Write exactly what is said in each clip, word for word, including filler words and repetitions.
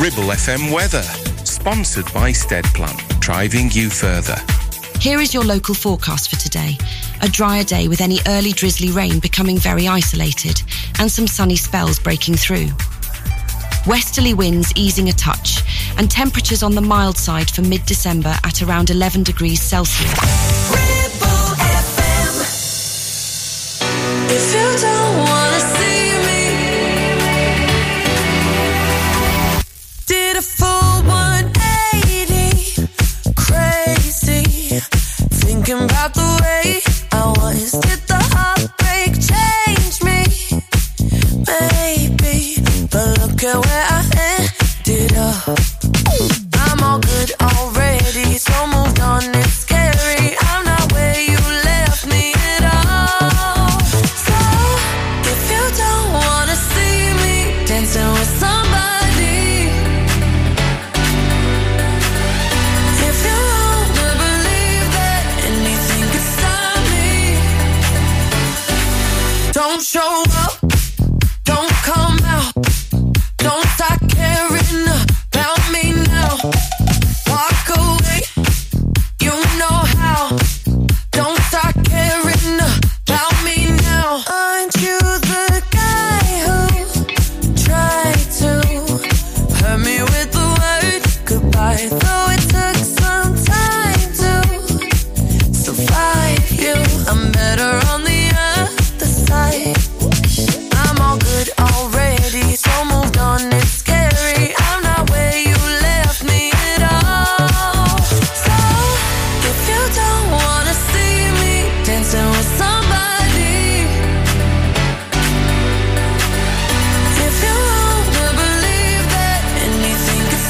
Ribble F M weather, sponsored by Steadplan, driving you further. Here is your local forecast for today. A drier day with any early drizzly rain becoming very isolated and some sunny spells breaking through. Westerly winds easing a touch and temperatures on the mild side for mid-December at around eleven degrees Celsius. Ribble F M. If you don't wanna see me, did a full one eighty, crazy, thinking about the way I was. Did the heartbreak change me? Maybe, but look at where I ended up. I'm all good already, so moved on, it's scary. I'm not where you left me at all. So, if you don't wanna see me dancing with somebody, if you wanna believe that anything could stop me, don't show up, don't come out, don't start caring about me now. Walk away, you know how. Don't start caring about me now. Aren't you the guy who tried to hurt me with the word goodbye? Though it took some time to survive you, I'm better on the other side. I'm all good already, so moved on, it's scary. I'm not where you left me at all. So, if you don't wanna see me dancing with somebody, if you wanna believe that anything could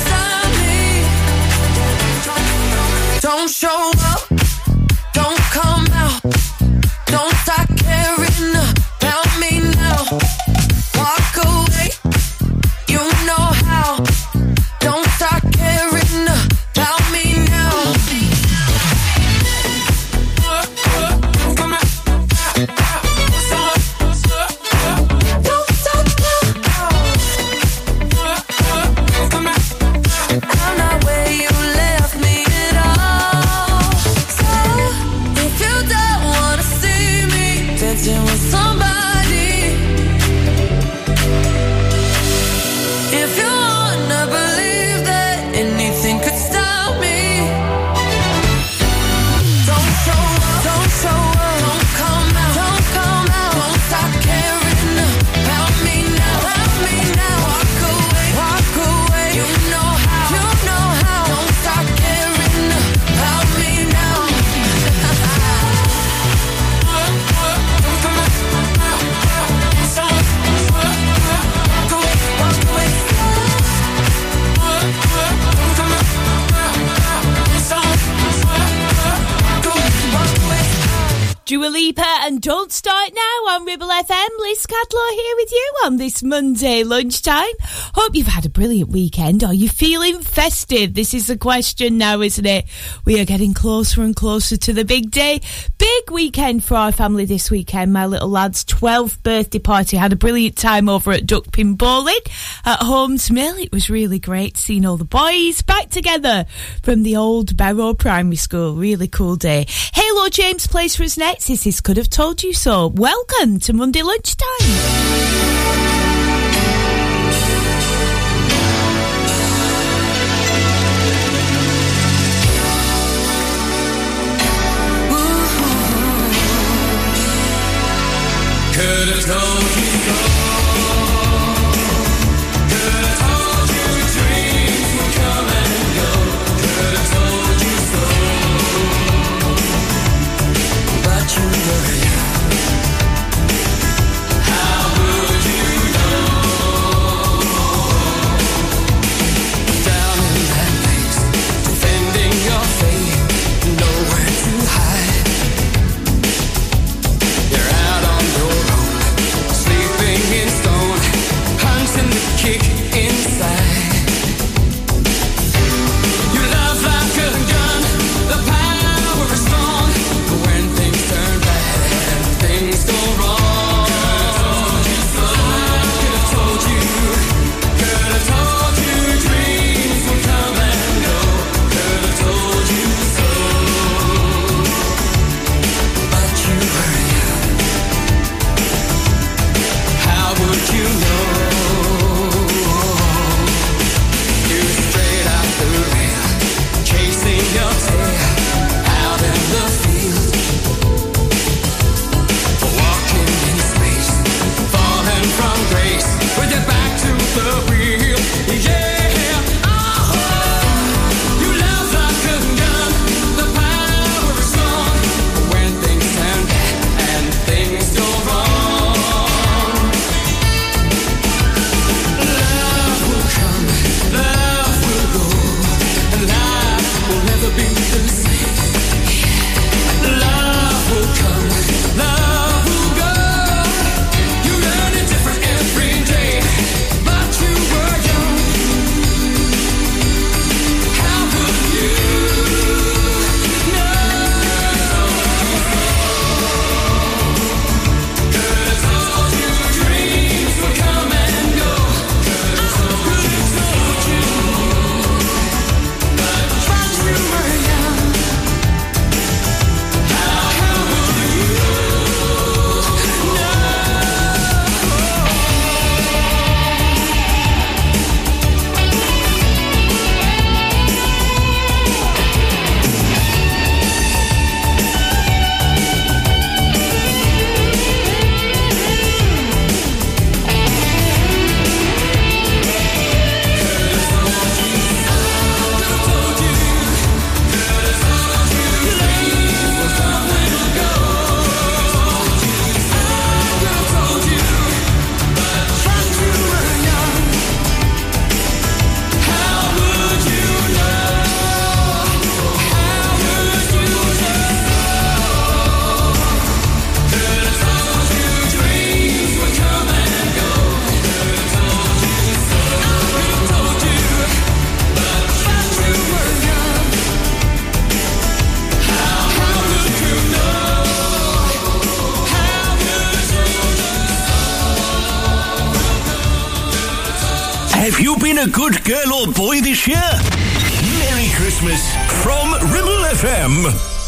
stop me, don't show up, don't come out, don't start caring about me now. Walk away, you know how. Don't start caring about me now. Don't stop now. I'm not where you left me at all. So, if you don't wanna see me dancing with somebody, if you wanna believe that anything could stop me, don't show up, don't show up, don't come out, don't come out, don't stop caring about me now, about me now. Walk away, walk away, you know how, you know how. Don't stop caring about me now. Dua Lipa and Don't Start Now on Ribble F M. Liz Cadlow here with you on this Monday lunchtime. Hope you've had a brilliant weekend. Are you feeling festive? This is the question now, isn't it? We are getting closer and closer to the big day. Big weekend for our family this weekend. My little lad's twelfth birthday party. Had a brilliant time over at Duckpin Bowling at Holmes Mill. It was really great seeing all the boys back together from the old Barrow Primary School. Really cool day. Halo James plays for us next. This is Could Have Told You So. Welcome to Monday lunchtime. Could have told you so. Could have told you dreams would come and go. Could have told you so. But you were young. How would you know? Have you been a good girl or boy this year? Merry Christmas from Ribble F M.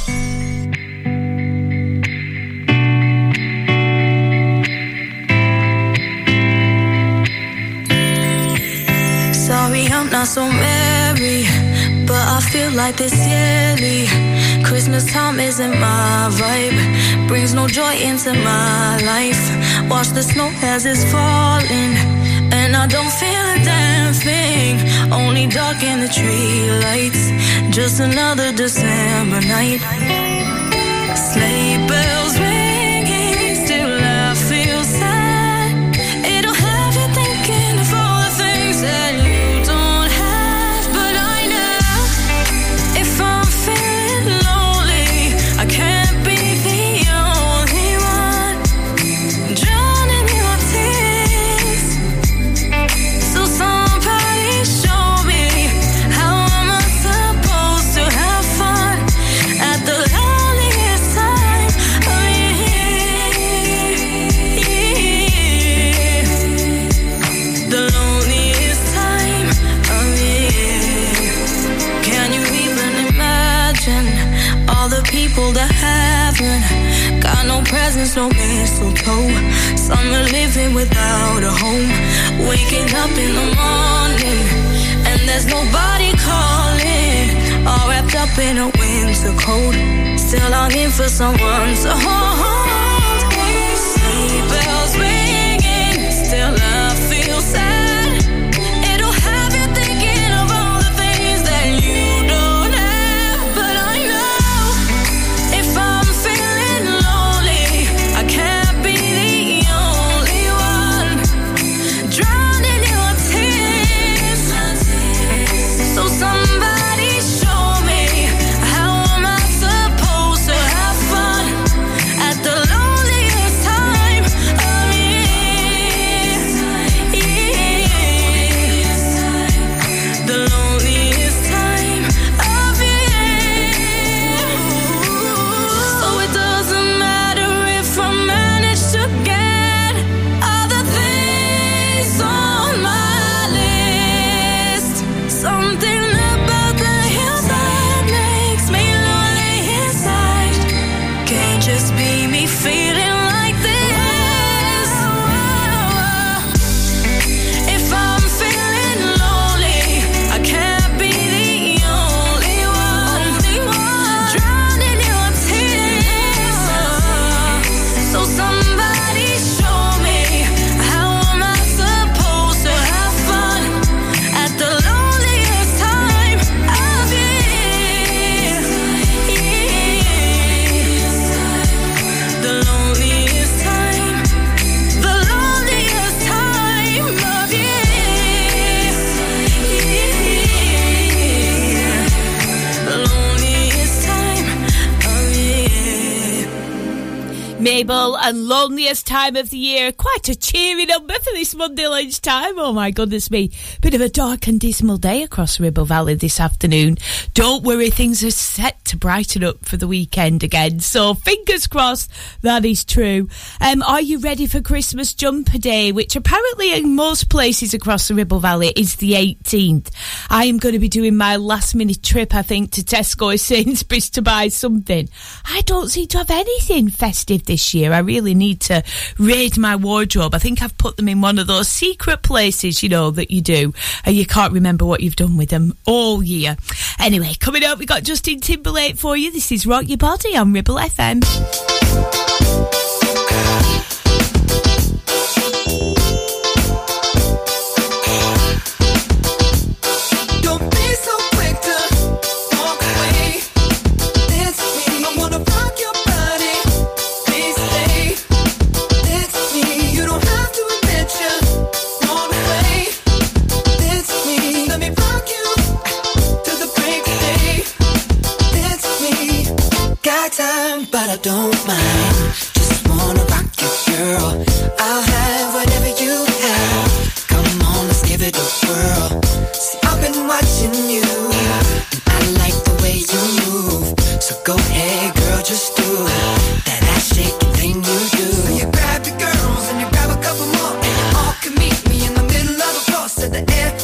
Sorry, I'm not so merry, but I feel like this yearly. Christmas time isn't my vibe, brings no joy into my life. Watch the snow as it's falling, and I don't feel a damn thing. Only dark in the tree lights, just another December night. Sleigh bells ringing, still I feel sad. It'll have you thinking of all the things that you don't have. But I know if I'm feeling lonely, I can't be the only one drowning in my tears. So somebody show me, how am I supposed to have fun at the loneliest time of year? The loneliest time of year. Can you even imagine all the people that haven't got no presents, no mistletoe? Some are living without a home, waking up in the morning and there's nobody calling, all wrapped up in a winter coat, still longing for someone to hold. Sleigh bells ringing, still I feel sad. It'll have you thinking of all the things that you don't have. But I know if I'm feeling lonely, I can't be the only one drowning in your tears. So somebody show me, how am I supposed to have fun at the loneliest time of year? The loneliest time of year. So it doesn't matter if I manage to get other things on my list. Something about the hillside makes me lonely inside. Can't just be me feeling like this. If I'm feeling lonely, I can't be the only one drowning in your tears. So somebody show me, how am I supposed to have fun at the loneliest time of year? The loneliest time, the loneliest time of year. The loneliest time of year. Mabel and Loneliest Time of the Year. Quite a cheery number for this Monday lunchtime. Oh my goodness me. Bit of a dark and dismal day across Ribble Valley this afternoon. Don't worry, things are set to brighten up for the weekend again. So fingers crossed that is true. Um, are you ready for Christmas Jumper Day, which apparently in most places across the Ribble Valley is the eighteenth. I am going to be doing my last minute trip, I think, to Tesco or Sainsbury's to buy something. I don't seem to have anything festive this year. I really need to raid my wardrobe. I think I've put them in one of those secret places, you know, that you do, and you can't remember what you've done with them all year. Anyway, coming up, we got Justin Timberlake for you. This is Rock Your Body on Ribble F M. Don't be so quick to walk away. Dance with me, I wanna rock your body. Please stay. Dance with me, you don't have to admit you want away. Dance with me, let me rock you to the break of day. Dance with me, got time, but I don't mind. Just wanna rock you, girl. I'll have whatever you have. Come on, let's give it a whirl. See, I've been watching you, and I like the way you move. So go ahead, girl, just do that ass shaking thing you do. So you grab your girls and you grab a couple more, and you all can meet me in the middle of the floor. Set the air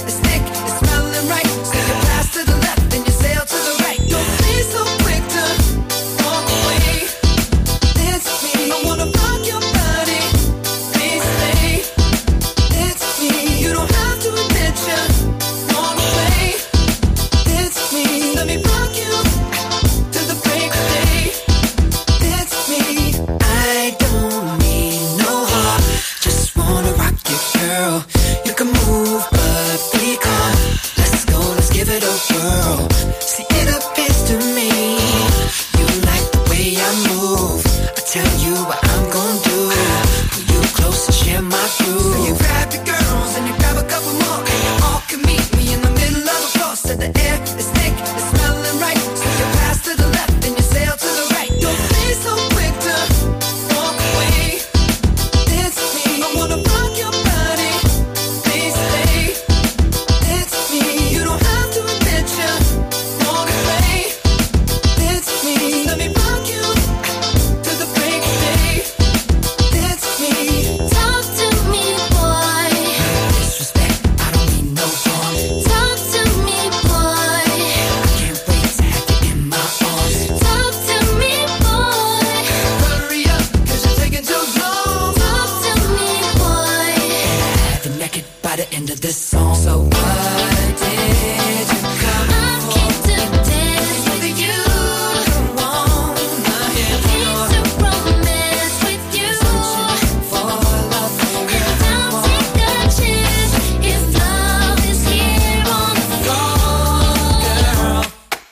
this song. So what did you come for? I came to dance with you. Come on, I Came to romance with you. for love. And I'll take a chance if love is here on the floor.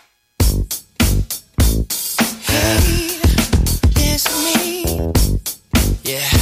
Hey, dance with me. Yeah.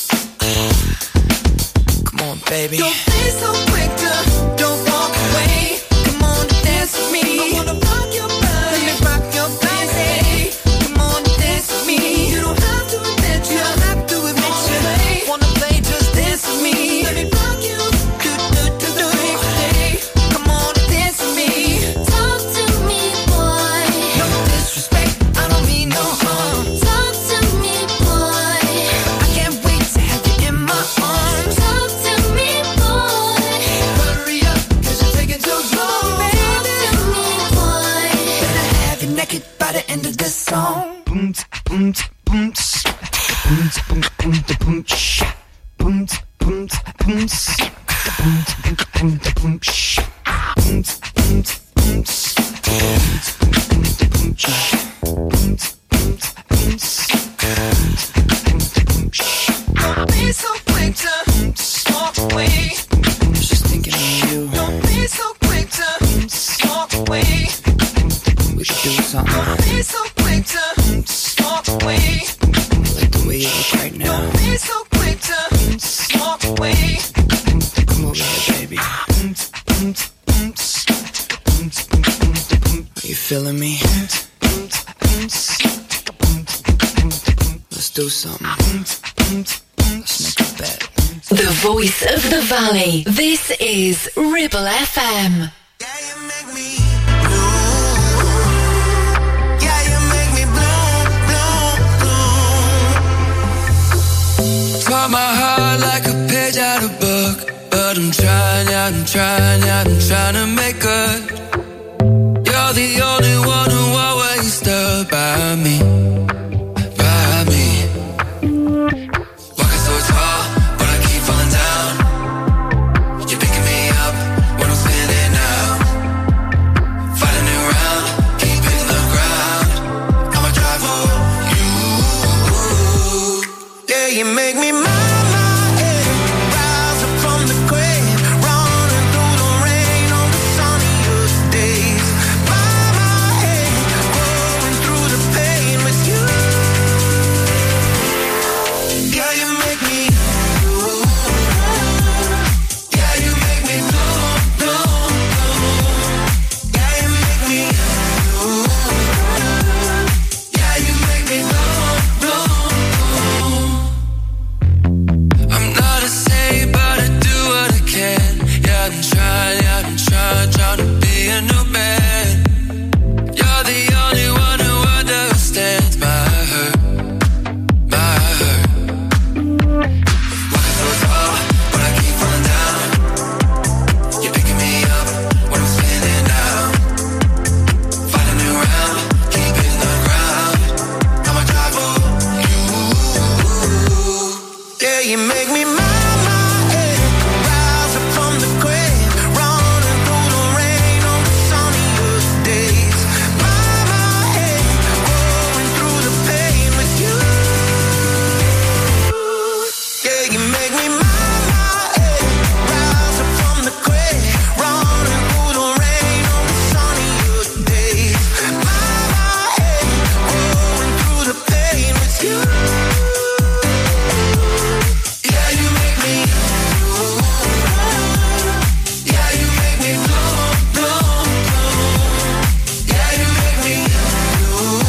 Come on, baby. Don't be so quick to don't walk away. Come on, dance with me. I wanna rock your body. Let me rock your body. Come on, dance with me. You don't have to admit you. don't have to admit you. Wanna play, just dance with me. Let me rock you. Do do do do. Hey, come on, dance with me. Talk to me, boy. No disrespect, I don't mean no harm. Talk to me, boy. I can't wait to have you in my arms. Talk to me, boy. Hurry up, cause you're taking too long, Talk baby. to me, boy. Better have you naked by the end of this song. Boom, boom, boom, boom, boom, boom, boom, boom, boom, boom, boom, boom, boom, boom, Don't be so quick to walk away. Just thinking of you. Don't be so quick to walk away. We should do something. Don't be so quick to walk away. Like the way you look right now. Don't be so quick to walk away. Come over here, baby. Are you feeling me? Let's do something. Let's make a bet. The voice of the valley. This is Ribble F M. Yeah, you make me blue. Yeah, you make me blue, blue, blue. Taught my heart like a page out of book, but I'm trying, yeah, I'm trying, yeah, I'm trying to make good. You're the only one who always stood by me, by me. Walking so tall, but I keep falling down. You're picking me up when I'm spinning out. Fight a new round, keep hitting the ground. I'ma drive for you. Yeah, you make me mine, my head. Rise up from the grave, running through the rain on the sunniest days. My, my head, going through the pain with you. Yeah, you make me blue. Yeah, you make me blue, blue, blue. Yeah, you make me blue. Yeah, you make me blue, blue, blue. I'm not a saint, but I do what I can. Yeah, I'm trying, yeah, I'm trying, trying to be a new man. You're the only one who understands my hurt, my hurt. Walking so tall, but I keep falling down. You're picking me up when I'm spinning out. Fight a new round, keep hitting the ground. I'ma drive for you. Yeah, you make me mine, my head. Rise up from the grave, running through the rain on the sunniest days. My, my head, going through the pain with you. Yeah, you make me mine, my head. Rise up from the grave, running through the rain on the sunniest days. My, my head, going through the pain with you. Yeah, you make me blue. Yeah, you make me blue, blue, blue. Yeah, you make me blue.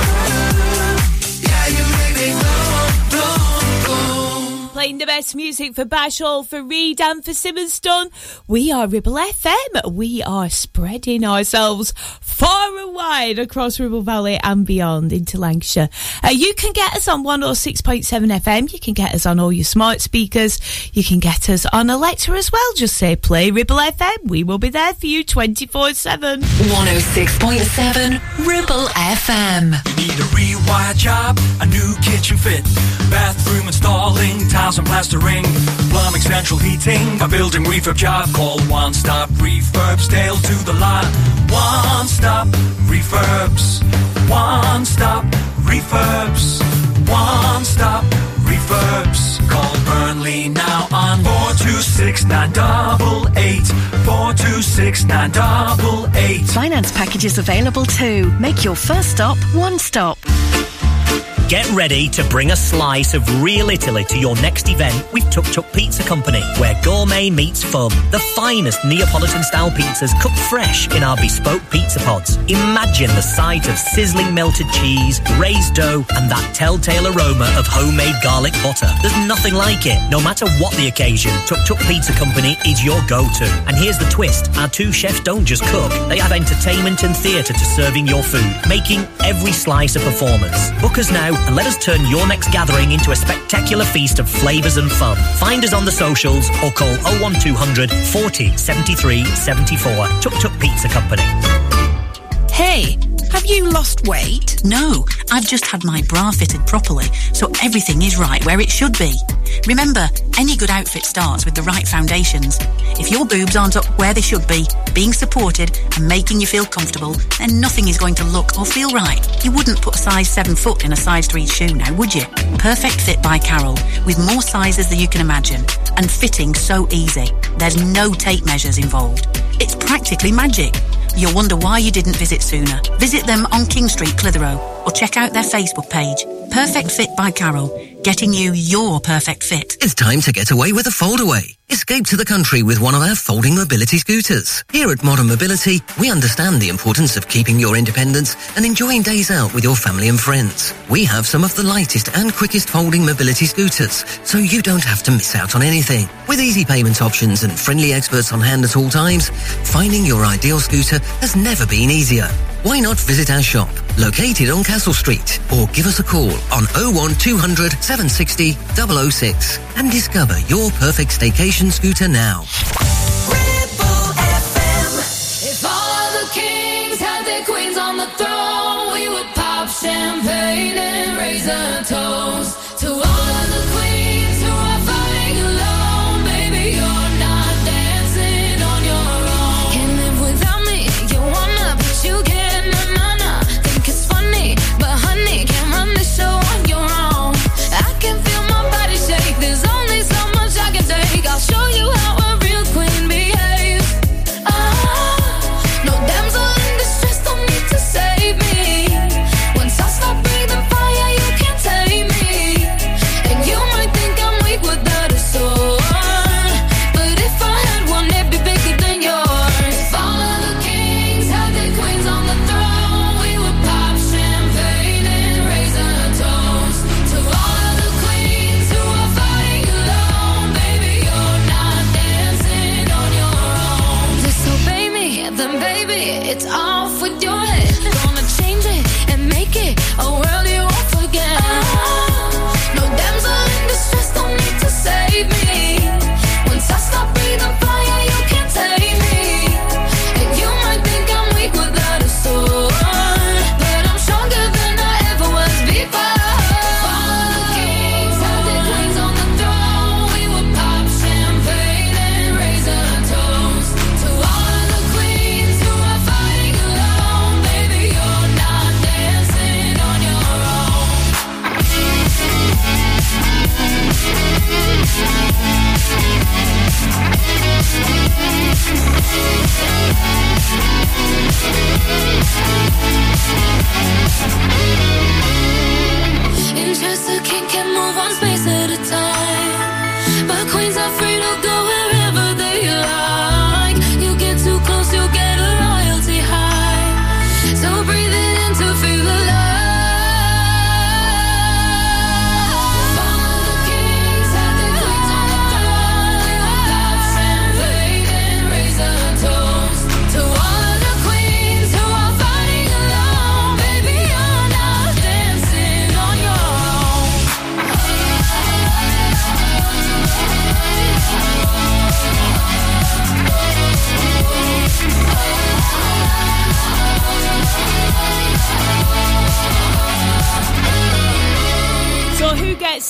Yeah, you make me blue, blue, blue. Playing the best music for Bashall, for Reed and for Simmonston. We are Ribble F M. We are spreading ourselves far and wide across Ribble Valley and beyond into Lancashire. Uh, you can get us on one oh six point seven F M. You can get us on all your smart speakers. You can get us on Alexa as well. Just say play Ribble F M. We will be there for you twenty-four seven. one oh six point seven Ribble F M. You need a rewire job, a new kitchen fit, bathroom installing, tiles and plaster mastering, plumbing, central heating, a building refurb job. Call One Stop Refurbs, Dale to the lot. One Stop Refurbs. One Stop Refurbs. One Stop Refurbs. Call Burnley now on four two six nine eight eight. four two six nine eight eight. Finance packages available too. Make your first stop One Stop. Get ready to bring a slice of real Italy to your next event with Tuk Tuk Pizza Company, where gourmet meets fun. The finest Neapolitan-style pizzas cooked fresh in our bespoke pizza pods. Imagine the sight of sizzling melted cheese, raised dough, and that telltale aroma of homemade garlic butter. There's nothing like it. No matter what the occasion, Tuk Tuk Pizza Company is your go-to. And here's the twist. Our two chefs don't just cook. They have entertainment and theatre to serving your food, making every slice a performance. Book us now and let us turn your next gathering into a spectacular feast of flavours and fun. Find us on the socials or call oh one two hundred forty seventy-three seventy-four. Tuk Tuk Pizza Company. Hey, have you lost weight? No, I've just had my bra fitted properly, so everything is right where it should be. Remember, any good outfit starts with the right foundations. If your boobs aren't up where they should be, being supported and making you feel comfortable, then nothing is going to look or feel right. You wouldn't put a size seven foot in a size three shoe now, would you? Perfect Fit by Carol, with more sizes than you can imagine, and fitting so easy. There's no tape measures involved. It's practically magic. You'll wonder why you didn't visit sooner. Visit them on King Street, Clitheroe, or check out their Facebook page. Perfect Fit by Carol, getting you your perfect fit. It's time to get away with a foldaway. Escape to the country with one of our folding mobility scooters. Here at Modern Mobility, we understand the importance of keeping your independence and enjoying days out with your family and friends. We have some of the lightest and quickest folding mobility scooters, so you don't have to miss out on anything. With easy payment options and friendly experts on hand at all times, finding your ideal scooter has never been easier. Why not visit our shop, located on Castle Street, or give us a call on oh one two hundred seven sixty double oh six and discover your perfect staycation scooter now. If all the kings had their queens on the throne, we would pop champagne and raise a toast to all of the queens who are fighting alone. Baby, you're not dancing on your own. Can't live without me. You wanna, but you can't. Na na na. Think it's funny, but honey, can't run the show on your own. I can feel my body shake. There's only so much I can take. I'll show you how a real queen behaves. Ah, no damsel in distress, don't need to save me. Once I start breathing fire, you can't tame me. And you might think I'm weak without a sword, but if I had one, it'd be bigger than yours. If all of the kings had their queens on the throne, we would pop champagne and raise a toast to all of the queens who are fighting alone. Baby, you're not dancing on your own. Disobey me, then baby, it's off with your head. Gonna change it and make it a world you won't forget. Ah, no damsel in distress, don't need to save me. Once I stop breathing fire, you can't tame me. And you might think I'm weak without a sword, but I'm stronger than I ever was before. If all of the kings had their queens on the throne, we would pop champagne and raise a toast to all of the queens who are fighting alone.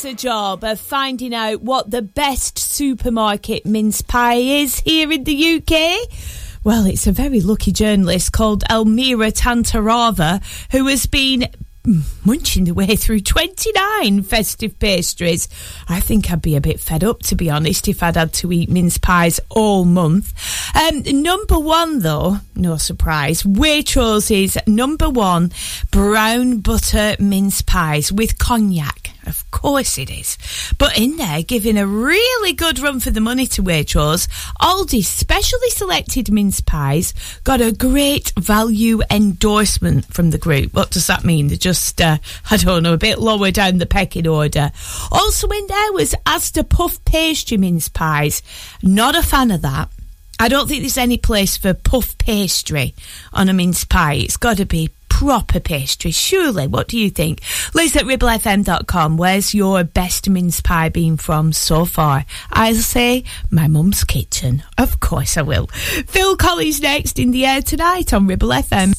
us a job of finding out what the best supermarket mince pie is here in the U K? Well, it's a very lucky journalist called Elmira Tantarava who has been munching the way through twenty-nine festive pastries. I think I'd be a bit fed up, to be honest, if I'd had to eat mince pies all month. Um, number one, though, no surprise, Waitrose's number one brown butter mince pies with cognac. Of course it is. But in there, giving a really good run for the money to Waitrose, Aldi's specially selected mince pies got a great value endorsement from the group. What does that mean? They're just, uh, I don't know, a bit lower down the pecking order. Also in there was Asda puff pastry mince pies. Not a fan of that. I don't think there's any place for puff pastry on a mince pie. It's got to be proper pastry, surely. What do you think? Liz at ribble f m dot com. Where's your best mince pie been from so far? I'll say my mum's kitchen. Of course I will. Phil Collins next in the air tonight on Ribble F M.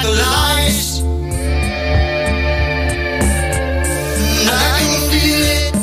I can feel it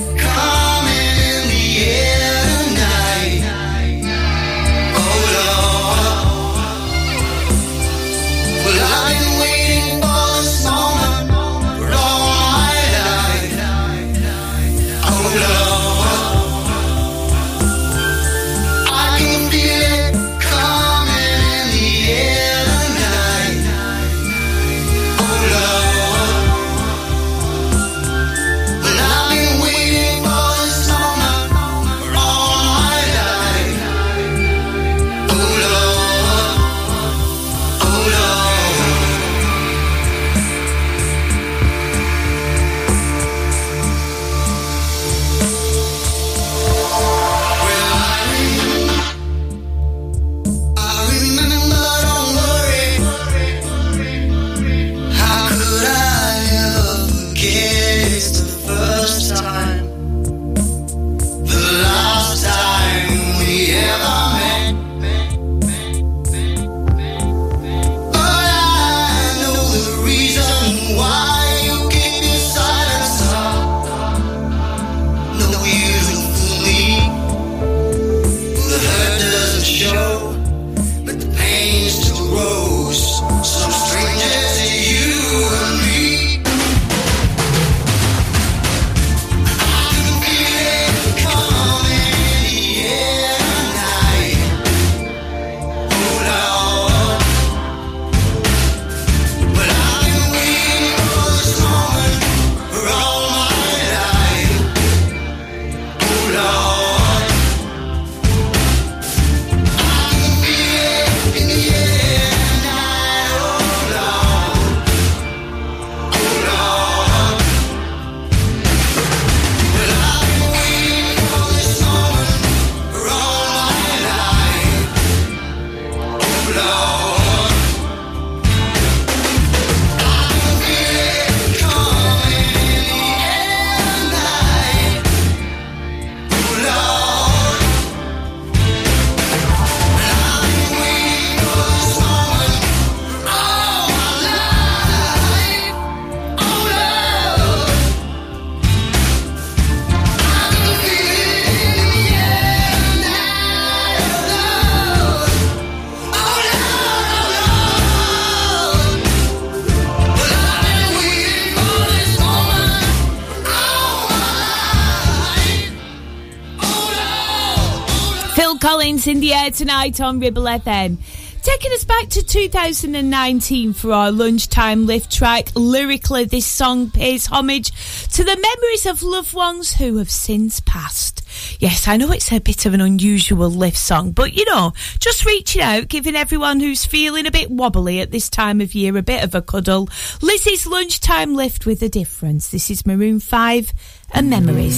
Collins in the air tonight on Ribble F M. Taking us back to two thousand nineteen for our lunchtime lift track. Lyrically, this song pays homage to the memories of loved ones who have since passed. Yes, I know it's a bit of an unusual lift song, but you know, just reaching out, giving everyone who's feeling a bit wobbly at this time of year a bit of a cuddle. Lizzie's lunchtime lift with a difference. This is Maroon five and Memories.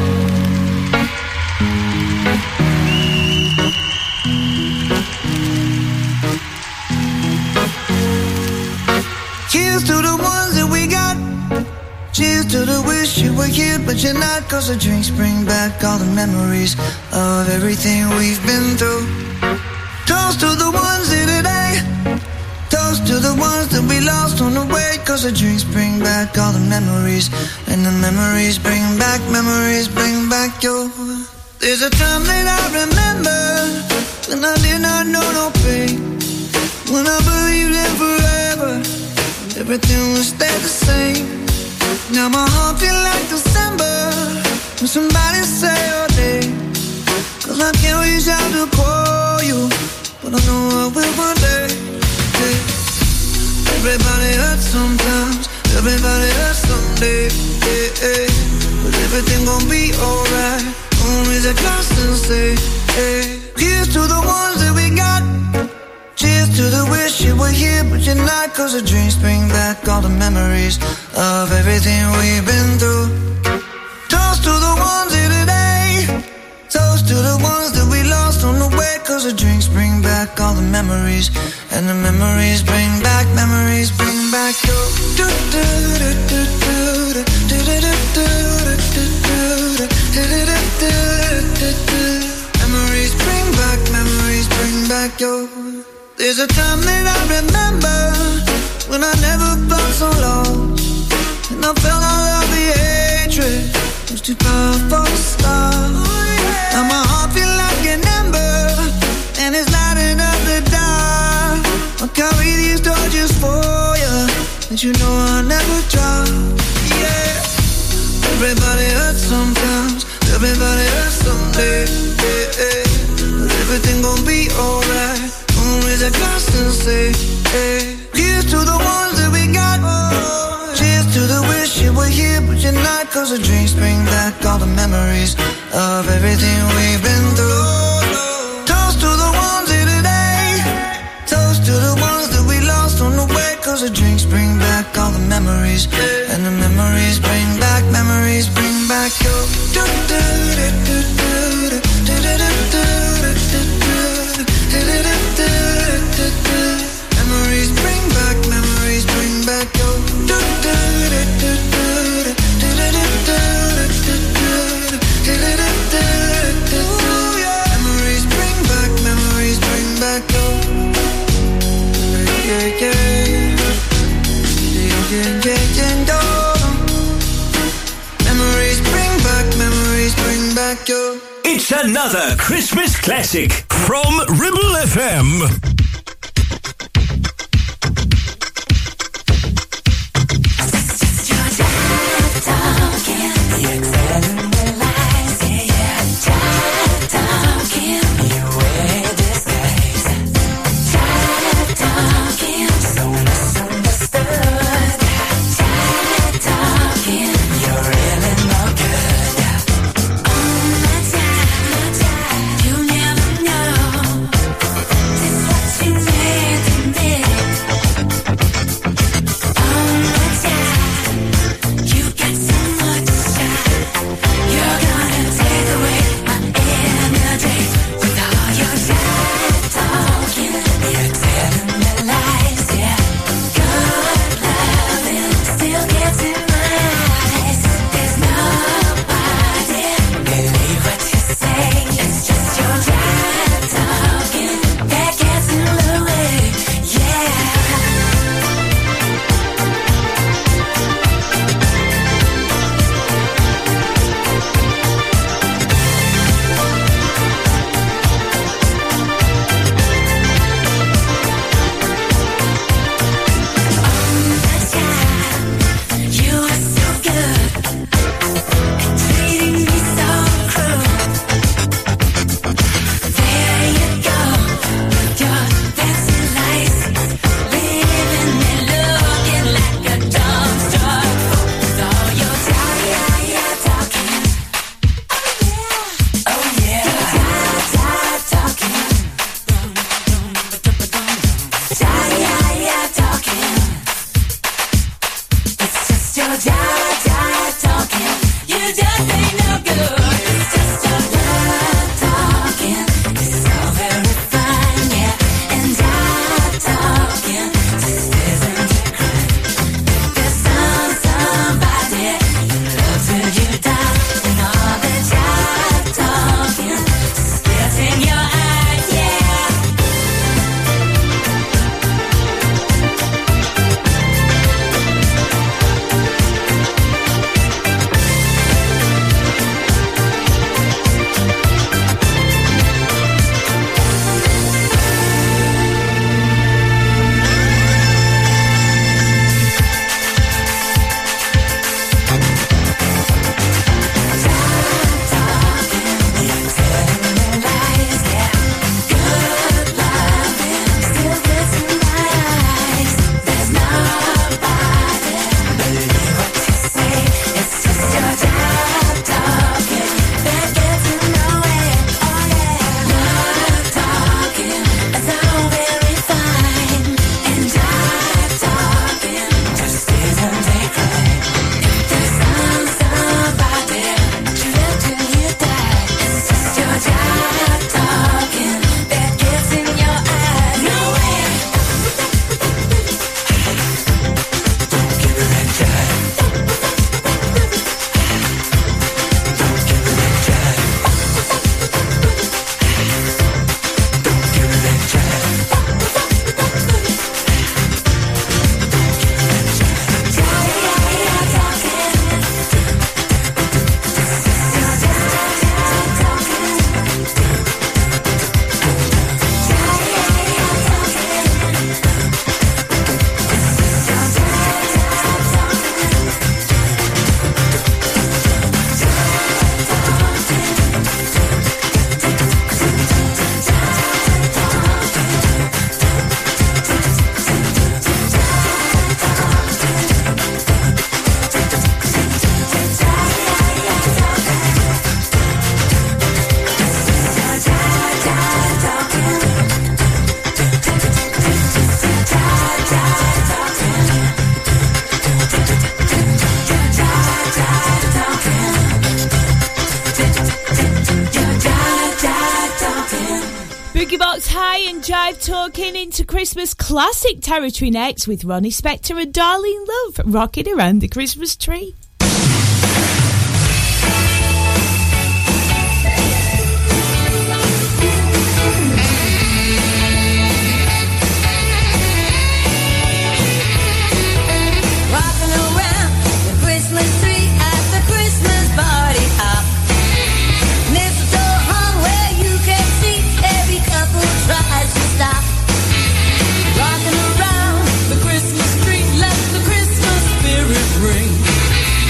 Cheers to the ones that we got. Cheers to the wish you were here, but you're not. Cause the drinks bring back all the memories of everything we've been through. Toast to the ones here today. Toast to the ones that we lost on the way. Cause the drinks bring back all the memories. And the memories bring back, memories bring back your. There's a time that I remember when I did not know no pain, when I believed in forever, everything will stay the same. Now my heart feel like December when somebody say your name. Cause I can't reach out to call you, but I know I will one day. Hey. Everybody hurts sometimes, everybody hurts someday. Hey, hey. But everything gon' be alright. Gonna raise a glass and say, hey. Here's to the ones that we got. Cheers to the wish you were here, but you're not. Cause the dreams bring back all the memories of everything we've been through. Toast to the ones here today. Toast to the ones that we lost on the way. Cause the drinks bring back all the memories. And the memories bring back, memories bring back your. Memories bring back, memories bring back your. There's a time that I remember when I never felt so lost, and I felt all of the hatred was too powerful to stop. Now my heart feel like an ember, and it's lighting up the dark. I'll carry these torches for you, and you know I'll never drop. Yeah. Everybody hurts sometimes, everybody hurts someday. Yeah, yeah. But everything gon' be alright. Raise a glass and say, hey. Here's to the ones that we got. Oh, cheers to the wish you were here, but you're not. Cause the drinks bring back all the memories of everything we've been through. Toast to the ones here today. Toast to the ones that we lost on the way. Cause the drinks bring back all the memories. And the memories bring back, memories bring back your. Memories bring back, memories bring back your. Memories bring back, memories bring back your. Yeah, yeah, yeah, yeah, yeah, yeah. Memories bring back, memories bring back your. It's another Christmas classic from Ribble F M. You never know. Jive talking into Christmas classic territory next with Ronnie Spector and Darlene Love rocking around the Christmas tree. Rocking around the Christmas tree at the Christmas party hop. Mistletoe hung where you can see every couple tries to stop. Rocking around the Christmas tree, let the Christmas spirit ring.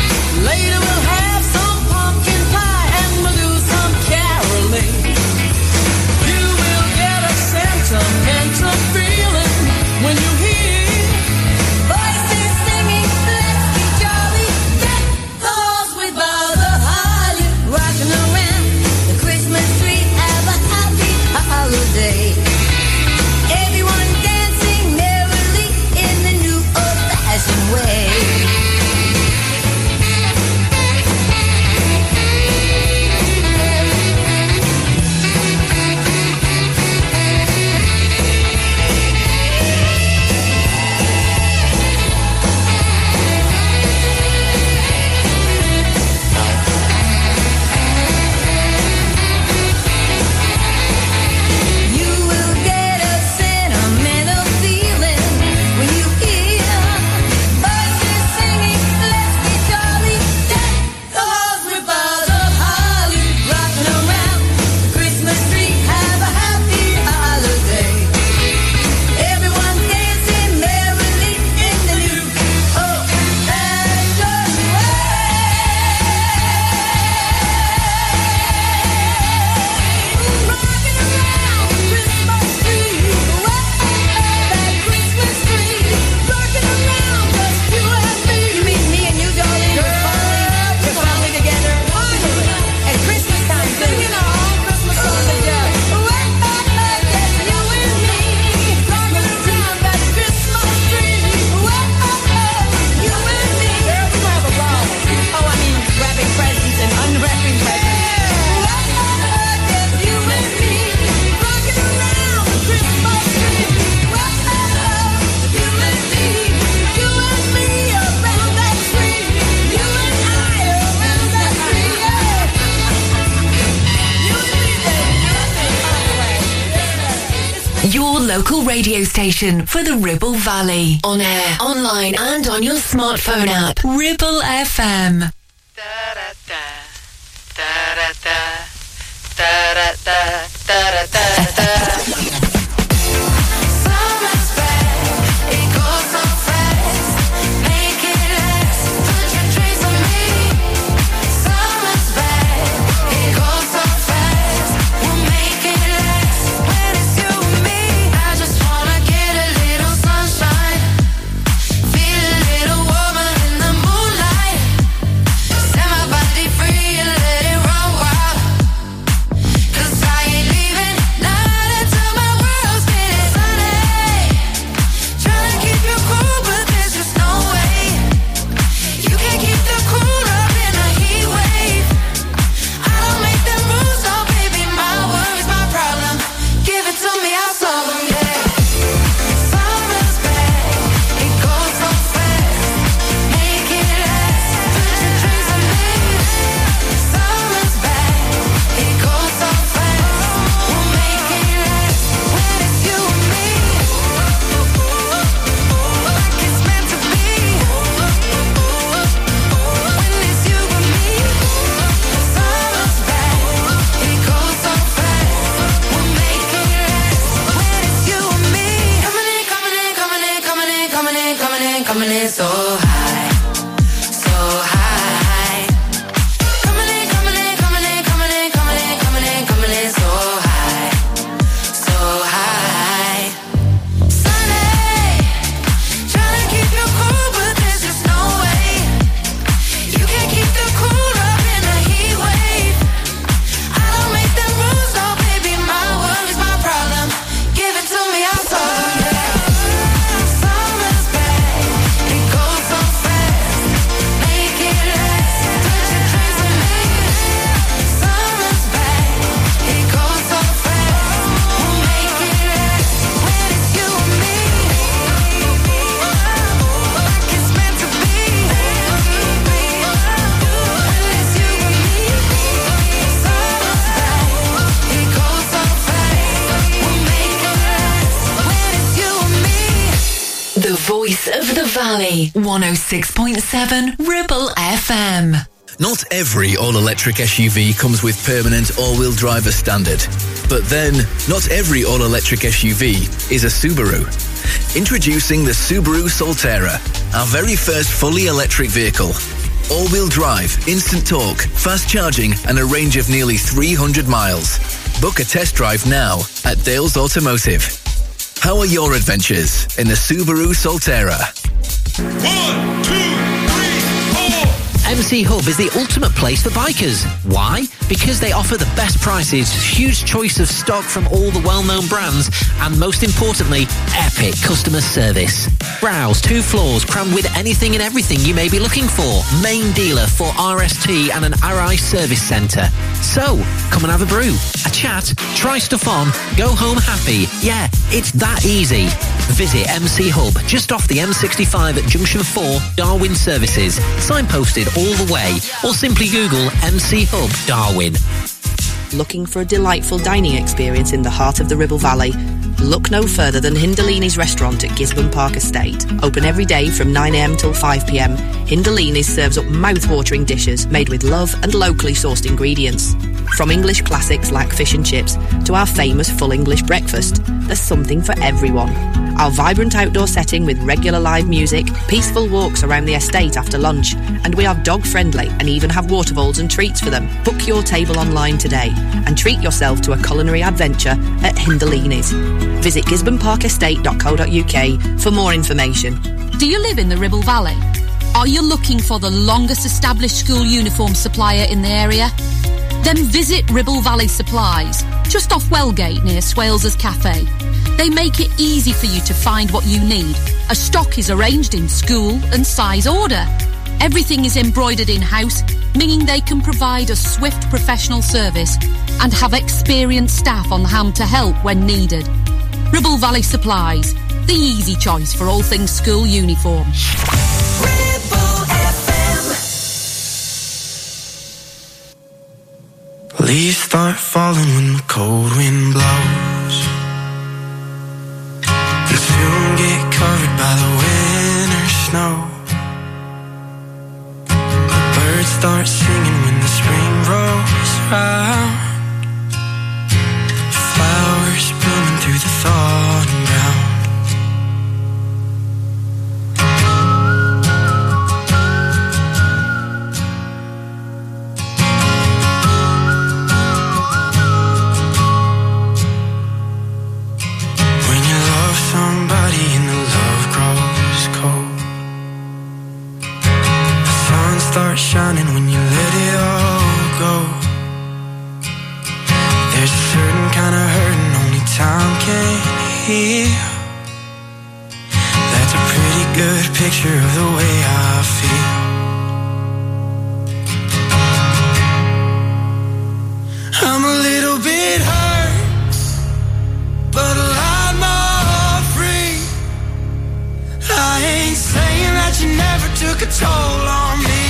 local radio station for the Ribble Valley. On air, online and on your smartphone app. Ribble F M. one oh six point seven Ribble F M. Not every all-electric S U V comes with permanent all-wheel drive as standard. But then, not every all-electric S U V is a Subaru. Introducing the Subaru Solterra, our very first fully electric vehicle. All-wheel drive, instant torque, fast charging and a range of nearly three hundred miles. Book a test drive now at Dales Automotive. How are your adventures in the Subaru Solterra? One, two, three, four. M C Hub is the ultimate place for bikers. Why? Because they offer the best prices, huge choice of stock from all the well-known brands, and most importantly, epic customer service. Browse two floors crammed with anything and everything you may be looking for. Main dealer for R S T and an R I service centre. So, come and have a brew, a chat, try stuff on, go home happy. Yeah, it's that easy. Visit M C Hub, just off the M sixty-five at Junction four, Darwin Services. Signposted all the way, or simply Google M C Hub Darwin. Looking for a delightful dining experience in the heart of the Ribble Valley? Look no further than Hindalini's restaurant at Gisborne Park Estate. Open every day from nine a m till five p m. Hindalini's serves up mouth-watering dishes made with love and locally sourced ingredients. From English classics like fish and chips to our famous full English breakfast, there's something for everyone. Our vibrant outdoor setting with regular live music, peaceful walks around the estate after lunch, and we are dog-friendly and even have water bowls and treats for them. Book your table online today and treat yourself to a culinary adventure at Hindalini's. Visit gisborne park estate dot co dot u k for more information. Do you live in the Ribble Valley? Are you looking for the longest established school uniform supplier in the area? Then visit Ribble Valley Supplies, just off Wellgate near Swales's Cafe. They make it easy for you to find what you need, as stock is arranged in school and size order. Everything is embroidered in-house, meaning they can provide a swift professional service and have experienced staff on hand to help when needed. Ribble Valley Supplies, the easy choice for all things school uniform. Leaves start falling when the cold wind blows. snow. Birds start singing when the spring rolls round. Flowers blooming through the thawing ground. When you love somebody and the love grows cold, the sun starts shining when you let it all go. There's a certain kind of hurting only time can heal. That's a pretty good picture of the way I feel. I'm a little bit hurt, but a lot more free. I ain't saying that you never took a toll on me.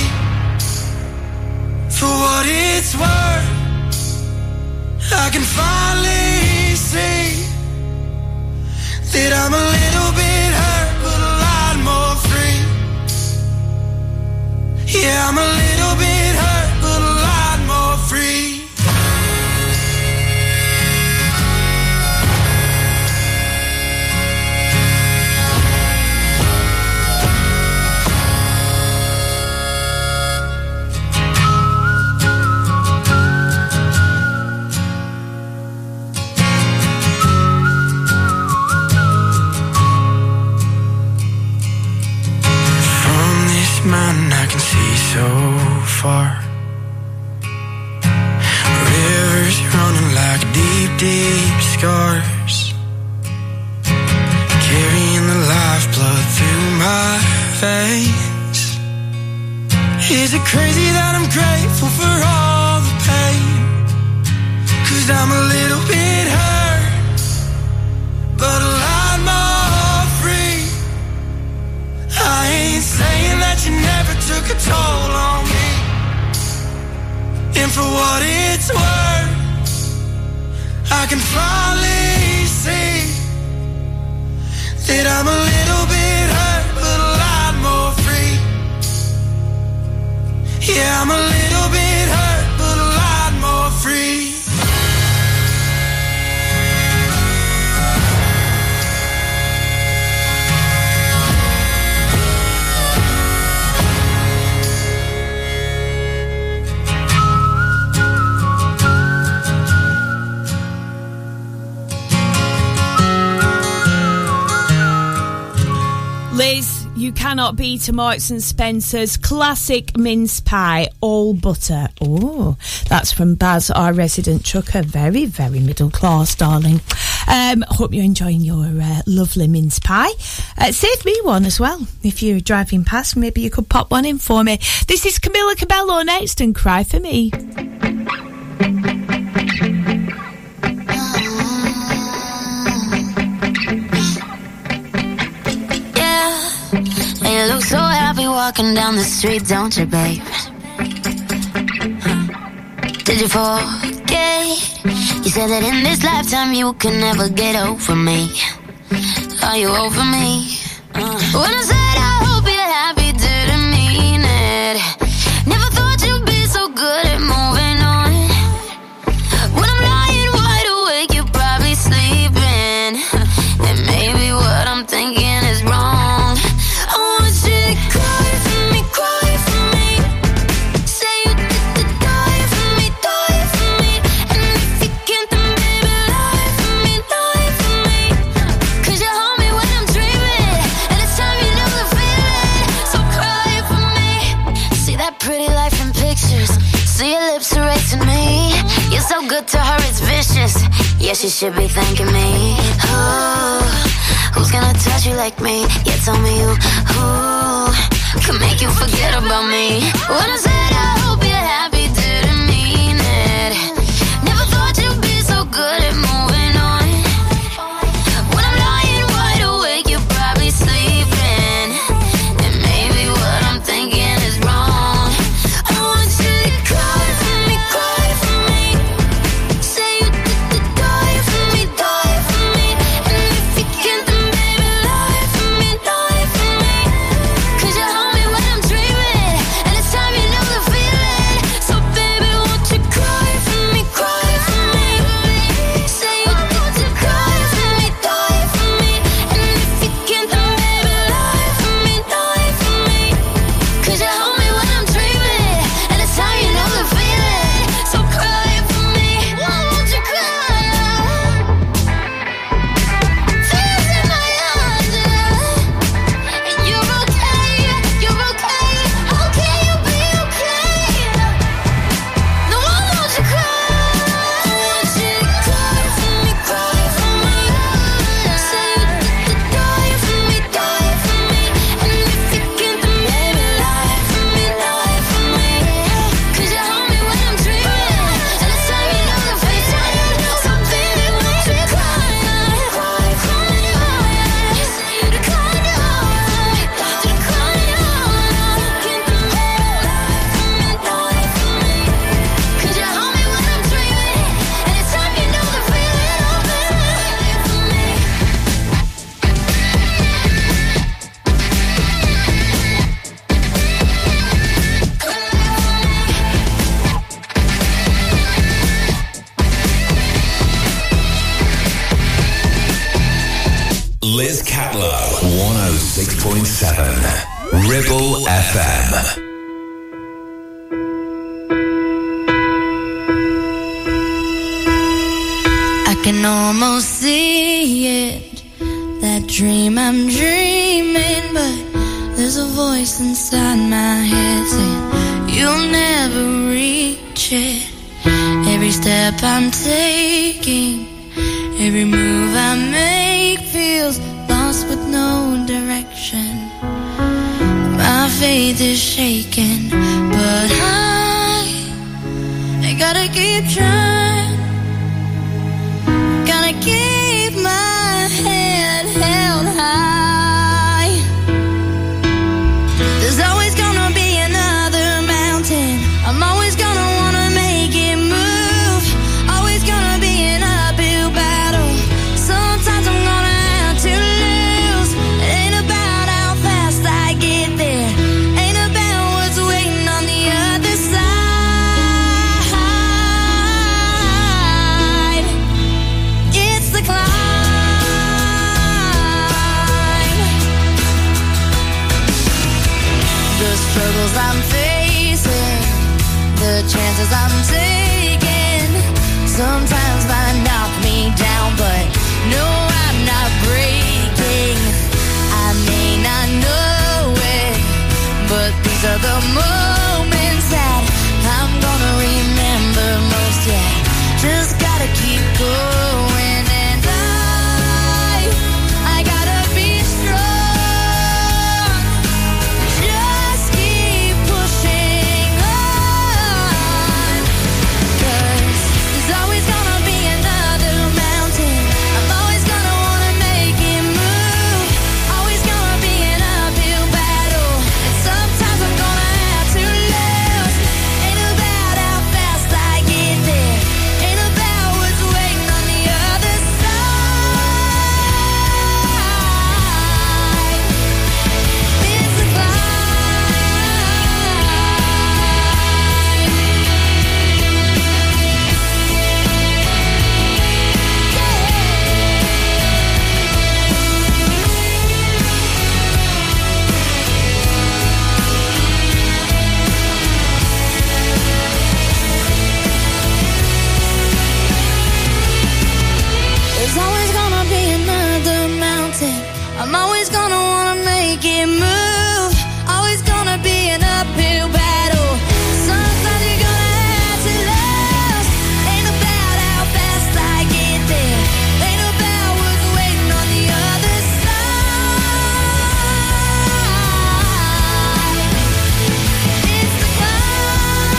For what it's worth, I can finally see that I'm a little bit hurt, but a lot more free. Yeah, I'm a little bit hurt, but a lot more free. Mountain I can see so far. Rivers running like deep, deep scars, carrying the lifeblood through my veins. Is it crazy that I'm grateful for all the pain? 'Cause I'm a little bit hurt, but a lot more free. I ain't saying that you never took a toll on me. And for what it's worth, I can finally see that I'm a little bit hurt, but a lot more free. Yeah, I'm a little bit hurt, but a lot more free. Liz, you cannot beat a Marks and Spencer's classic mince pie, all butter. Oh, that's from Baz, our resident trucker. Very, very middle class, darling. Um, hope you're enjoying your uh, lovely mince pie. Uh, save me one as well. If you're driving past, maybe you could pop one in for me. This is Camila Cabello next, and Cry For Me. You look so happy walking down the street, don't you, babe? Did you forget? You said that in this lifetime you can never get over me. Are you over me? Uh. When I said I hope you're happy, didn't mean it. Never thought you'd be so good at moving on. When I'm lying wide awake, you're probably sleeping. And maybe what I'm thinking is wrong. See your lips erasing me. You're so good to her, it's vicious. Yes, you should be thanking me. Ooh, who's gonna touch you like me? Yeah, tell me who, who can make you forget about me. When I said I hope you're happy, didn't mean it. Never thought you'd be so good at moving on. When I'm lying wide awake, you're probably sleeping. And maybe what I'm thinking is wrong. I want you to cry for me, cry for me. Say you did the die for me, die for me. And if you can't, then baby, lie for me, lie for me. six point seven. Ribble F M. I can almost see it, that dream I'm dreaming, but there's a voice inside my head saying you'll never reach it. Every step I'm taking, every move I make feels lost with no direction. My faith is shaken, but I, I gotta keep trying. Gotta keep my head held high. There's always gonna be another mountain. I'm always gonna wanna make it move. Always gonna be an uphill battle. Sometimes I'm gonna have to lose. It ain't about how fast I get there. Ain't about what's waiting on the other side. It's the climb. The struggles I'm facing, the chances I'm taking, sometimes might knock me down, but no, I'm not breaking. I may not know it, but these are the moments that I'm gonna remember most. Yeah, just gotta keep going, and I, I gotta be strong. Just keep pushing on, 'cause there's always gonna be another mountain. I'm always gonna wanna make it move. Always gonna be an uphill battle, and sometimes I'm gonna have to lose. Ain't about how fast I get there. Ain't about what's waiting on the other side. It's the climb. There's always gonna be another mountain. I'm always gonna wanna make it move. Always gonna be an uphill battle. Sometimes you're gonna have to lose. Ain't about how fast I get there. Ain't about what's waiting on the other side. It's the climb.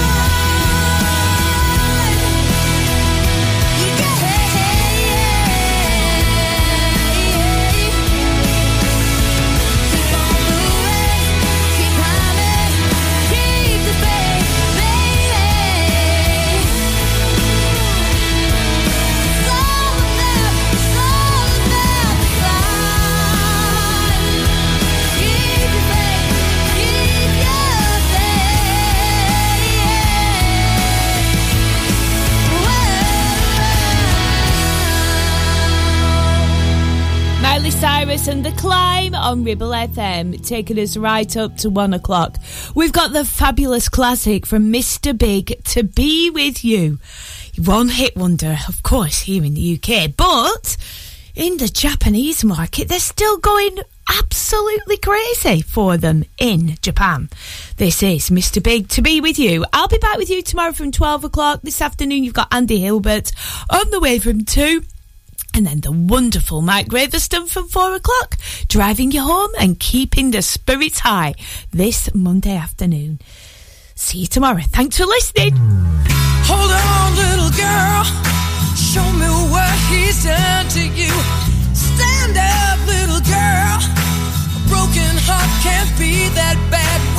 Miley Cyrus and The Climb on Ribble F M, taking us right up to one o'clock. We've got the fabulous classic from Mister Big, To Be With You. One hit wonder, of course, here in the U K, but in the Japanese market, they're still going absolutely crazy for them in Japan. This is Mister Big, To Be With You. I'll be back with you tomorrow from twelve o'clock. This afternoon, you've got Andy Hilbert on the way from two. And then the wonderful Mike Graverston from four o'clock, driving you home and keeping the spirits high this Monday afternoon. See you tomorrow. Thanks for listening. Hold on, little girl. Show me what he's done to you. Stand up, little girl. A broken heart can't be that bad.